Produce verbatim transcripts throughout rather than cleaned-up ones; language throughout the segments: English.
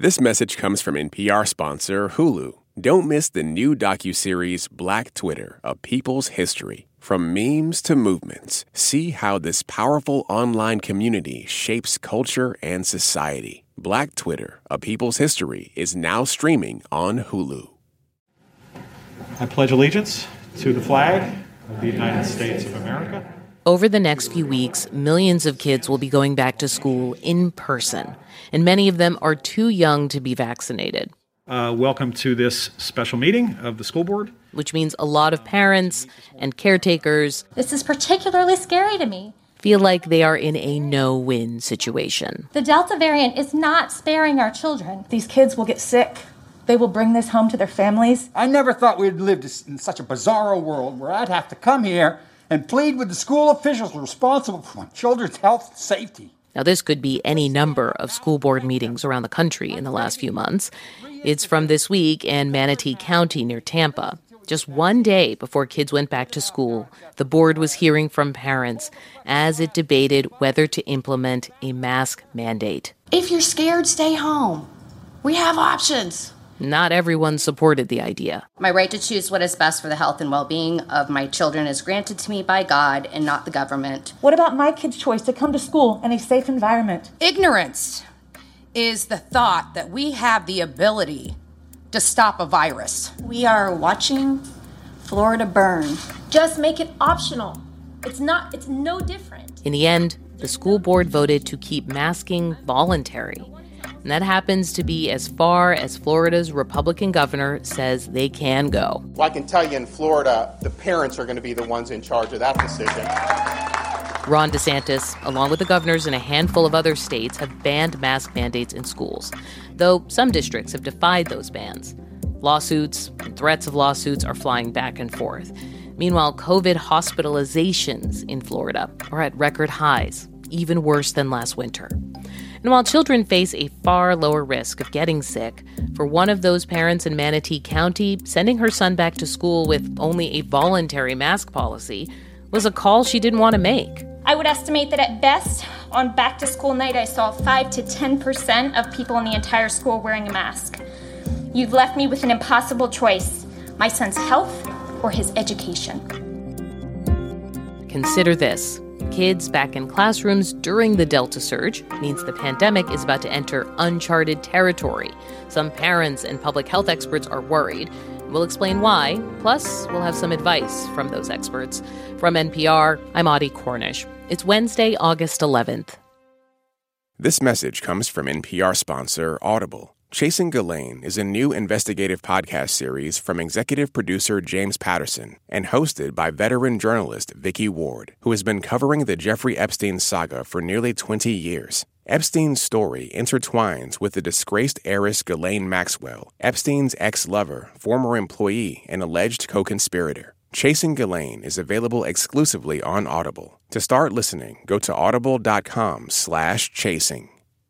This message comes from N P R sponsor Hulu. Don't miss the new docuseries Black Twitter, A People's History. From memes to movements, see how this powerful online community shapes culture and society. Black Twitter, A People's History is now streaming on Hulu. I pledge allegiance to the flag of the United States of America. Over the next few weeks, millions of kids will be going back to school in person, and many of them are too young to be vaccinated. Uh, welcome to this special meeting of the school board. Which means a lot of parents and caretakers This is particularly scary to me. feel like they are in a no-win situation. The Delta variant is not sparing our children. These kids will get sick. They will bring this home to their families. I never thought we'd lived in such a bizarro world where I'd have to come here and plead with the school officials responsible for my children's health and safety. Now, this could be any number of school board meetings around the country in the last few months. It's from this week in Manatee County near Tampa. Just one day before kids went back to school, the board was hearing from parents as it debated whether to implement a mask mandate. If you're scared, stay home. We have options. Not everyone supported the idea. My right to choose what is best for the health and well-being of my children is granted to me by God and not the government. What about my kids' choice to come to school in a safe environment? Ignorance is the thought that we have the ability to stop a virus. We are watching Florida burn. Just make it optional. It's not, it's no different. In the end, the school board voted to keep masking voluntary. And that happens to be as far as Florida's Republican governor says they can go. Well, I can tell you in Florida, the parents are going to be the ones in charge of that decision. Ron DeSantis, along with the governors in a handful of other states, have banned mask mandates in schools, though some districts have defied those bans. Lawsuits and threats of lawsuits are flying back and forth. Meanwhile, COVID hospitalizations in Florida are at record highs, even worse than last winter. And while children face a far lower risk of getting sick, for one of those parents in Manatee County, sending her son back to school with only a voluntary mask policy was a call she didn't want to make. I would estimate that at best, on back-to-school night, I saw five to ten percent of people in the entire school wearing a mask. You've left me with an impossible choice, my son's health or his education. Consider this. Kids back in classrooms during the Delta surge means the pandemic is about to enter uncharted territory. Some parents and public health experts are worried. We'll explain why. Plus, we'll have some advice from those experts. From N P R, I'm Audie Cornish. It's Wednesday, August eleventh. This message comes from N P R sponsor Audible. Chasing Ghislaine is a new investigative podcast series from executive producer James Patterson and hosted by veteran journalist Vicky Ward, who has been covering the Jeffrey Epstein saga for nearly twenty years. Epstein's story intertwines with the disgraced heiress Ghislaine Maxwell, Epstein's ex-lover, former employee, and alleged co-conspirator. Chasing Ghislaine is available exclusively on Audible. To start listening, go to audible.com slash chasing.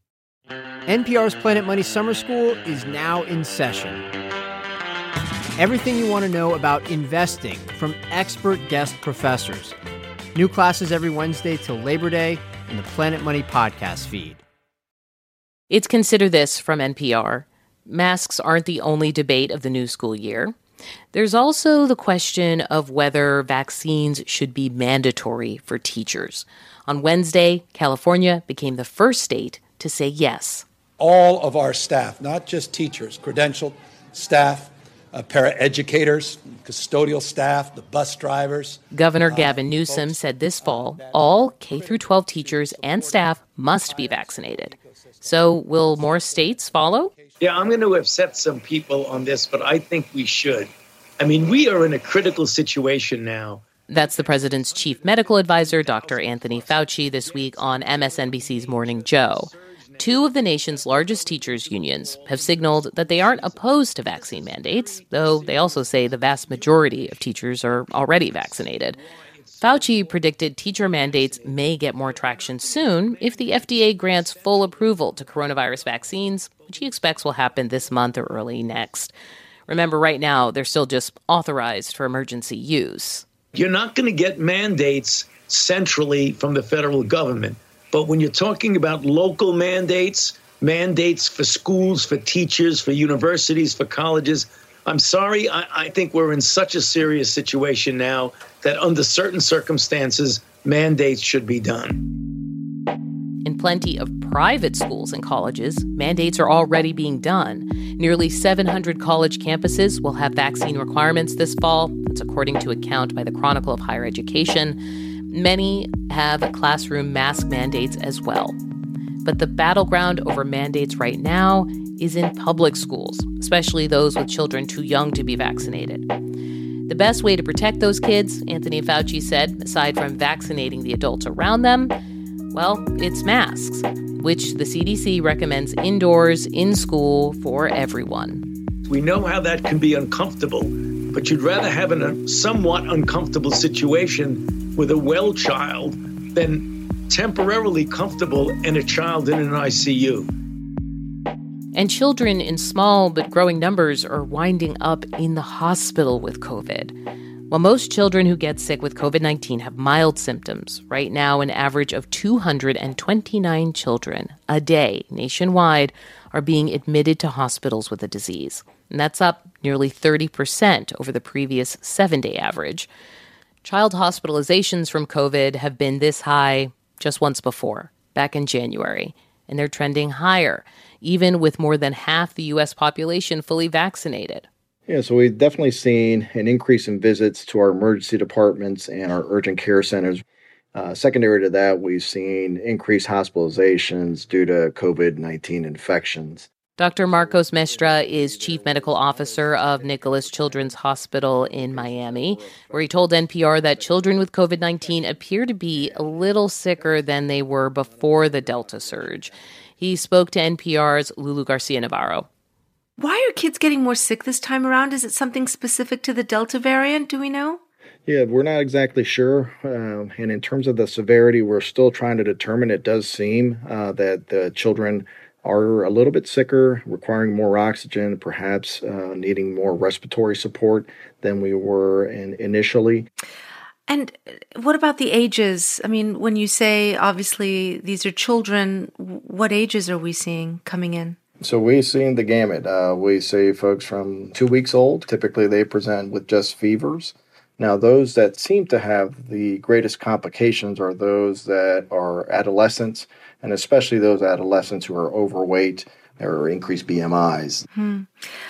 N P R's Planet Money Summer School is now in session. Everything you want to know about investing from expert guest professors. New classes every Wednesday till Labor Day in the Planet Money podcast feed. It's Consider This from N P R. Masks aren't the only debate of the new school year. There's also the question of whether vaccines should be mandatory for teachers. On Wednesday, California became the first state to say yes. All of our staff, not just teachers, credentialed staff, uh, paraeducators, custodial staff, the bus drivers. Governor Gavin Newsom said this fall, all K through twelve teachers and staff must be vaccinated. So will more states follow? Yeah, I'm going to upset some people on this, but I think we should. I mean, we are in a critical situation now. That's the president's chief medical advisor, Doctor Anthony Fauci, this week on M S N B C's Morning Joe. Two of the nation's largest teachers' unions have signaled that they aren't opposed to vaccine mandates, though they also say the vast majority of teachers are already vaccinated. Fauci predicted teacher mandates may get more traction soon if the F D A grants full approval to coronavirus vaccines, which he expects will happen this month or early next. Remember, right now, they're still just authorized for emergency use. You're not going to get mandates centrally from the federal government. But when you're talking about local mandates, mandates for schools, for teachers, for universities, for colleges. I'm sorry, I, I think we're in such a serious situation now that under certain circumstances, mandates should be done. In plenty of private schools and colleges, mandates are already being done. Nearly seven hundred college campuses will have vaccine requirements this fall. That's according to a count by the Chronicle of Higher Education. Many have classroom mask mandates as well. But the battleground over mandates right now is in public schools, especially those with children too young to be vaccinated. The best way to protect those kids, Anthony Fauci said, aside from vaccinating the adults around them, well, it's masks, which the C D C recommends indoors, in school, for everyone. We know how that can be uncomfortable, but you'd rather have a somewhat uncomfortable situation with a well child than temporarily comfortable and a child in an I C U. And children in small but growing numbers are winding up in the hospital with COVID. While most children who get sick with COVID nineteen have mild symptoms, right now an average of two hundred twenty-nine children a day nationwide are being admitted to hospitals with the disease. And that's up nearly thirty percent over the previous seven-day average. Child hospitalizations from COVID have been this high just once before, back in January, and they're trending higher, even with more than half the U S population fully vaccinated. Yeah, so we've definitely seen an increase in visits to our emergency departments and our urgent care centers. Uh, secondary to that, we've seen increased hospitalizations due to COVID nineteen infections. Doctor Marcos Mestra is chief medical officer of Nicholas Children's Hospital in Miami, where he told N P R that children with COVID nineteen appear to be a little sicker than they were before the Delta surge. He spoke to N P R's Lulu Garcia-Navarro. Why are kids getting more sick this time around? Is it something specific to the Delta variant? Do we know? Yeah, we're not exactly sure. Um, and in terms of the severity, we're still trying to determine. It does seem uh, that the children are a little bit sicker, requiring more oxygen, perhaps uh, needing more respiratory support than we were in initially. And what about the ages? I mean, when you say, obviously, these are children, what ages are we seeing coming in? So we've seen the gamut. Uh, we see folks from two weeks old. Typically, they present with just fevers. Now, those that seem to have the greatest complications are those that are adolescents, and especially those adolescents who are overweight or increased B M Is. Hmm.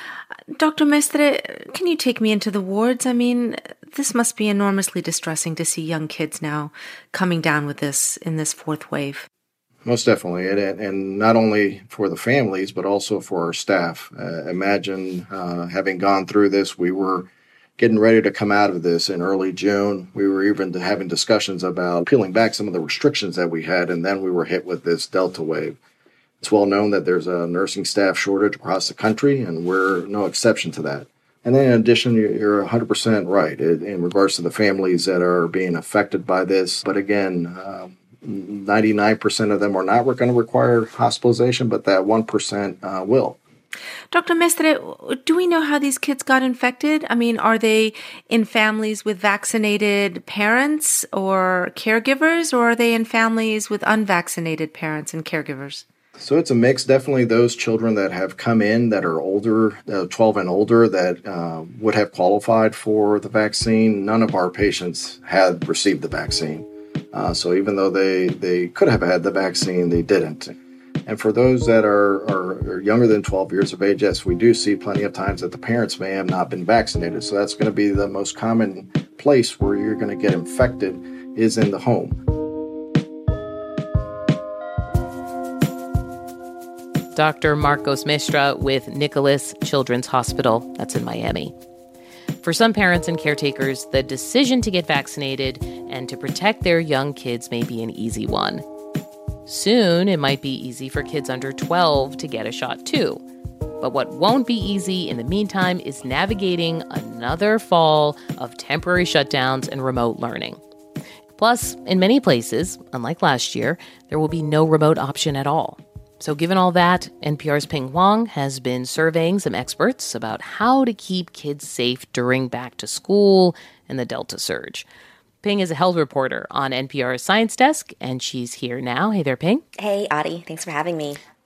Doctor Mestre, can you take me into the wards? I mean, this must be enormously distressing to see young kids now coming down with this in this fourth wave. Most definitely, and, and not only for the families, but also for our staff. Uh, imagine uh, having gone through this, we were getting ready to come out of this in early June. We were even having discussions about peeling back some of the restrictions that we had, and then we were hit with this Delta wave. It's well known that there's a nursing staff shortage across the country, and we're no exception to that. And then in addition, you're one hundred percent right in regards to the families that are being affected by this. But again, uh, ninety-nine percent of them are not going to require hospitalization, but that one percent uh, will. Doctor Mestre, do we know how these kids got infected? I mean, are they in families with vaccinated parents or caregivers, or are they in families with unvaccinated parents and caregivers? So it's a mix. Definitely those children that have come in that are older, uh, twelve and older, that uh, would have qualified for the vaccine. None of our patients had received the vaccine. Uh, so even though they, they could have had the vaccine, they didn't. And for those that are, are, are younger than twelve years of age, yes, we do see plenty of times that the parents may have not been vaccinated. So that's going to be the most common place where you're going to get infected is in the home. Doctor Marcos Mestra with Nicholas Children's Hospital, that's in Miami. For some parents and caretakers, the decision to get vaccinated and to protect their young kids may be an easy one. Soon, it might be easy for kids under twelve to get a shot too. But what won't be easy in the meantime is navigating another fall of temporary shutdowns and remote learning. Plus, in many places, unlike last year, there will be no remote option at all. So given all that, N P R's Ping Huang has been surveying some experts about how to keep kids safe during back to school and the Delta surge. Ping is a health reporter on N P R's Science Desk, and she's here now. Hey there, Ping. Hey, Audie. Thanks for having me.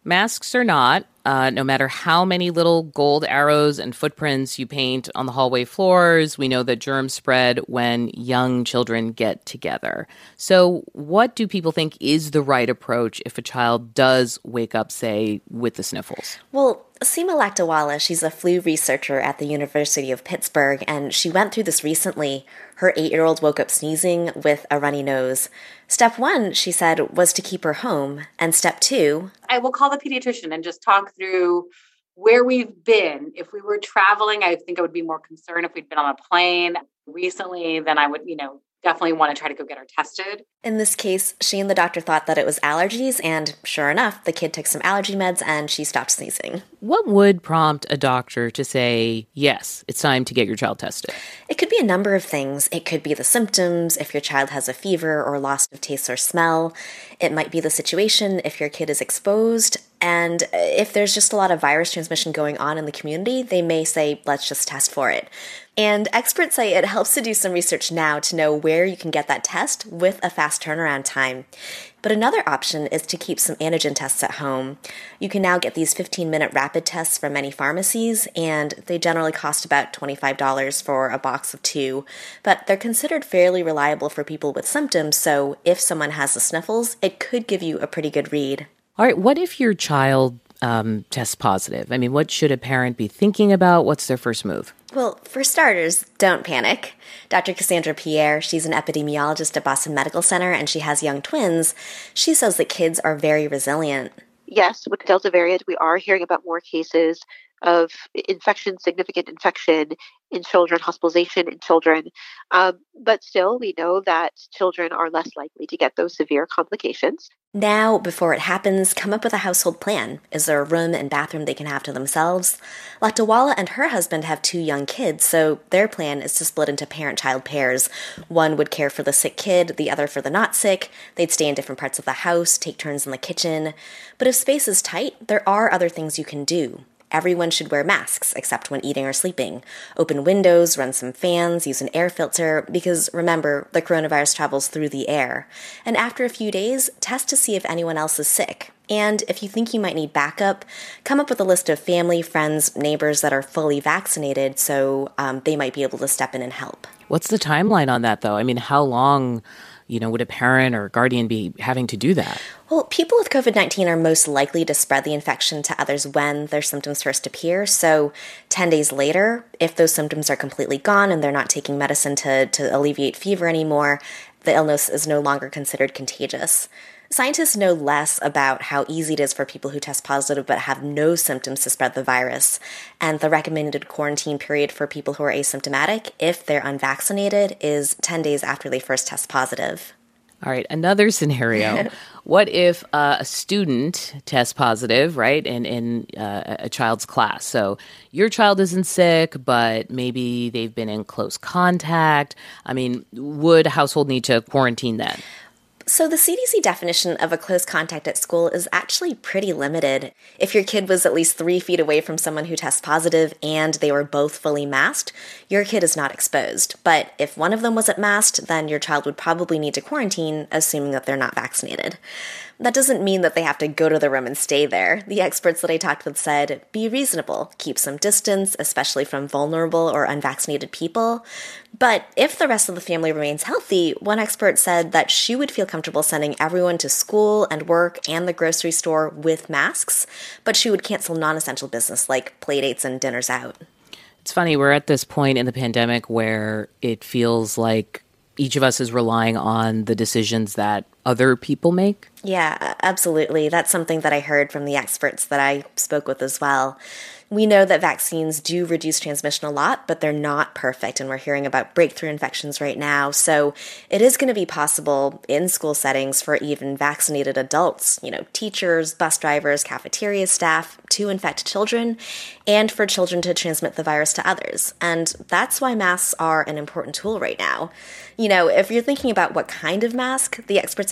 Masks or not, uh, no matter how many little gold arrows and footprints you paint on the hallway floors, we know that germs spread when young children get together. So what do people think is the right approach if a child does wake up, say, with the sniffles? Well, Seema Lakdawala, she's a flu researcher at the University of Pittsburgh, and she went through this recently. Her eight-year-old woke up sneezing with a runny nose. Step one, she said, was to keep her home. And step two... I will call the pediatrician and just talk through where we've been. If we were traveling, I think I would be more concerned if we'd been on a plane recently, then I would, you know, definitely want to try to go get her tested. In this case, she and the doctor thought that it was allergies, and sure enough, the kid took some allergy meds and she stopped sneezing. What would prompt a doctor to say, yes, it's time to get your child tested? It could be a number of things. It could be the symptoms, if your child has a fever or loss of taste or smell. It might be the situation, if your kid is exposed. And if there's just a lot of virus transmission going on in the community, they may say, let's just test for it. And experts say it helps to do some research now to know where you can get that test with a fast turnaround time. But another option is to keep some antigen tests at home. You can now get these fifteen-minute rapid tests from many pharmacies, and they generally cost about twenty-five dollars for a box of two. But they're considered fairly reliable for people with symptoms, so if someone has the sniffles, it could give you a pretty good read. All right, what if your child um, tests positive? I mean, what should a parent be thinking about? What's their first move? Well, for starters, don't panic. Doctor Cassandra Pierre, she's an epidemiologist at Boston Medical Center, and she has young twins. She says that kids are very resilient. Yes, with the Delta variant, we are hearing about more cases of infection, significant infection in children, hospitalization in children. Um, but still, we know that children are less likely to get those severe complications. Now, before it happens, come up with a household plan. Is there a room and bathroom they can have to themselves? Lakdawala and her husband have two young kids, so their plan is to split into parent-child pairs. One would care for the sick kid, the other for the not sick. They'd stay in different parts of the house, take turns in the kitchen. But if space is tight, there are other things you can do. Everyone should wear masks, except when eating or sleeping. Open windows, run some fans, use an air filter, because remember, the coronavirus travels through the air. And after a few days, test to see if anyone else is sick. And if you think you might need backup, come up with a list of family, friends, neighbors that are fully vaccinated, so um, they might be able to step in and help. What's the timeline on that, though? I mean, how long, you know, would a parent or guardian be having to do that? Well, people with covid nineteen are most likely to spread the infection to others when their symptoms first appear. So ten days later, if those symptoms are completely gone and they're not taking medicine to, to alleviate fever anymore, the illness is no longer considered contagious. Scientists know less about how easy it is for people who test positive but have no symptoms to spread the virus. And the recommended quarantine period for people who are asymptomatic, if they're unvaccinated, is ten days after they first test positive. All right, another scenario. What if uh, a student tests positive, right, in, in uh, a child's class? So your child isn't sick, but maybe they've been in close contact. I mean, would a household need to quarantine then? So the C D C definition of a close contact at school is actually pretty limited. If your kid was at least three feet away from someone who tests positive and they were both fully masked, your kid is not exposed. But if one of them wasn't masked, then your child would probably need to quarantine, assuming that they're not vaccinated. That doesn't mean that they have to go to the room and stay there. The experts that I talked with said, be reasonable, keep some distance, especially from vulnerable or unvaccinated people. But if the rest of the family remains healthy, one expert said that she would feel comfortable sending everyone to school and work and the grocery store with masks, but she would cancel non-essential business like playdates and dinners out. It's funny, we're at this point in the pandemic where it feels like each of us is relying on the decisions that other people make. Yeah, absolutely. That's something that I heard from the experts that I spoke with as well. We know that vaccines do reduce transmission a lot, but they're not perfect, and we're hearing about breakthrough infections right now. So it is going to be possible in school settings for even vaccinated adults, you know, teachers, bus drivers, cafeteria staff, to infect children, and for children to transmit the virus to others. And that's why masks are an important tool right now. You know, if you're thinking about what kind of mask, the experts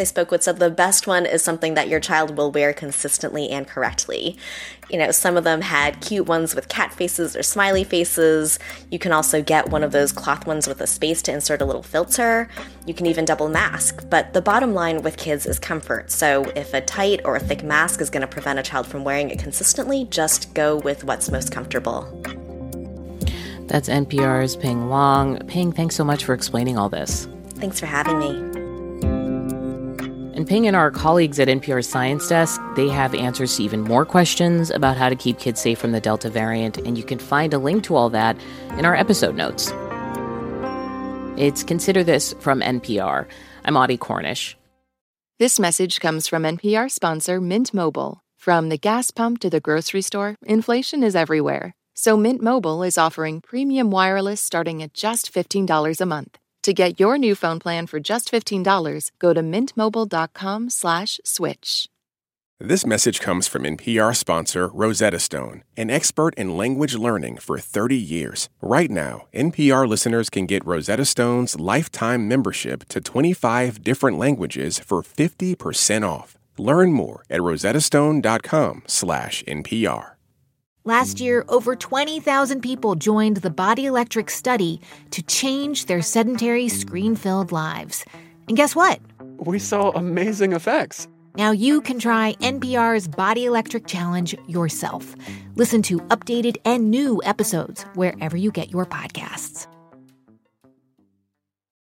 I spoke with said the best one is something that your child will wear consistently and correctly. You know, some of them had cute ones with cat faces or smiley faces. You can also get one of those cloth ones with a space to insert a little filter. You can even double mask. But the bottom line with kids is comfort. So if a tight or a thick mask is going to prevent a child from wearing it consistently, just go with what's most comfortable. That's N P R's Ping Wong. Ping, thanks so much for explaining all this. Thanks for having me. And Ping and our colleagues at N P R's Science Desk, they have answers to even more questions about how to keep kids safe from the Delta variant, and you can find a link to all that in our episode notes. It's Consider This from N P R. I'm Audie Cornish. This message comes from N P R sponsor Mint Mobile. From the gas pump to the grocery store, inflation is everywhere. So Mint Mobile is offering premium wireless starting at just fifteen dollars a month. To get your new phone plan for just fifteen dollars, go to mintmobile.com slash switch. This message comes from N P R sponsor Rosetta Stone, an expert in language learning for thirty years. Right now, N P R listeners can get Rosetta Stone's lifetime membership to twenty-five different languages for fifty percent off. Learn more at rosettastone.com slash NPR. Last year, over twenty thousand people joined the Body Electric study to change their sedentary, screen-filled lives. And guess what? We saw amazing effects. Now you can try N P R's Body Electric Challenge yourself. Listen to updated and new episodes wherever you get your podcasts.